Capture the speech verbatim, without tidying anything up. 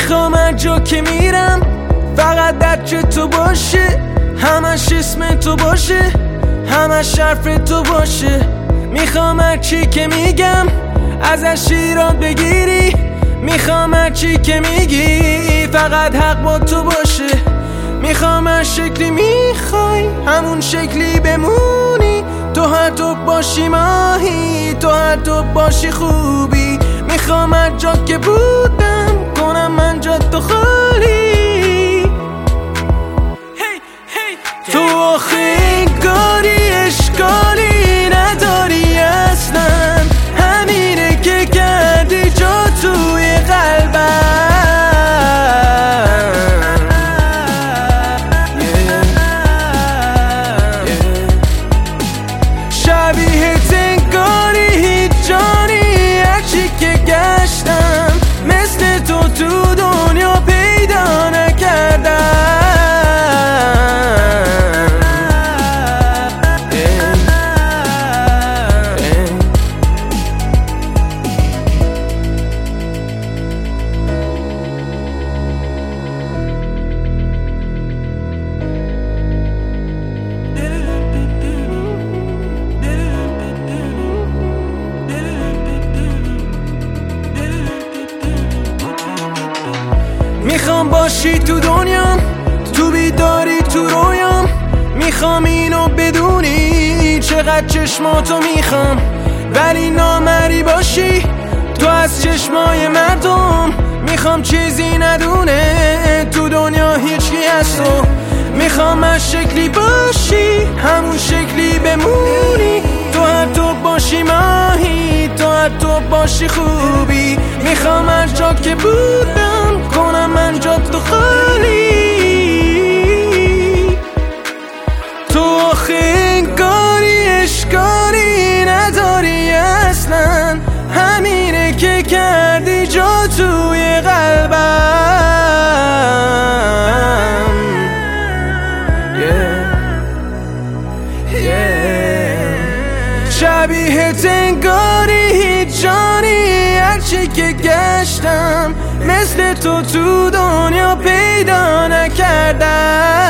میخوام هر جا که میرم فقط درچه تو باشه، همش اسم تو باشه، همش حرف تو باشه. میخوام هر چی که میگم ازش ایراد بگیری، میخوام هر چی که میگی فقط حق با تو باشه. میخوام هر شکلی میخوای همون شکلی بمونی، تو هر تو باشی ماهی، تو هر تو باشی خوبی. میخوام هر جا که بودم کنم من جا تو خالی. تو آخه انگاری اشکالی نداری اصلا، همینه که کردی جا توی قلبم. شبیهت انگاری هیچ جانی، هرچی که گشتم مثل تو تو دنیا پیدا نکردم. میخوام باشی تو دنیام، تو بیداری تو رویام. میخوام اینو بدونی چقدر چشماتو میخوام، ولی نامری باشی تو از چشمای مردم. میخوام چیزی ندونه تو دنیا هیچکی هست و میخوام هر شکلی باشی همون شکلی بمونی، تو هر تو باشی ماهی، تو هر تو باشی خوبی. میخوام هر جا که بودم کنم من جا تو خالی. تو آخه انگاری اشکالی نداری اصلا، همینه که کردی جا توی قلبم. شبیهت انگاری هیچ جانی، هرچی که گشتم مثل تو تو دنیا پیدا نکردم.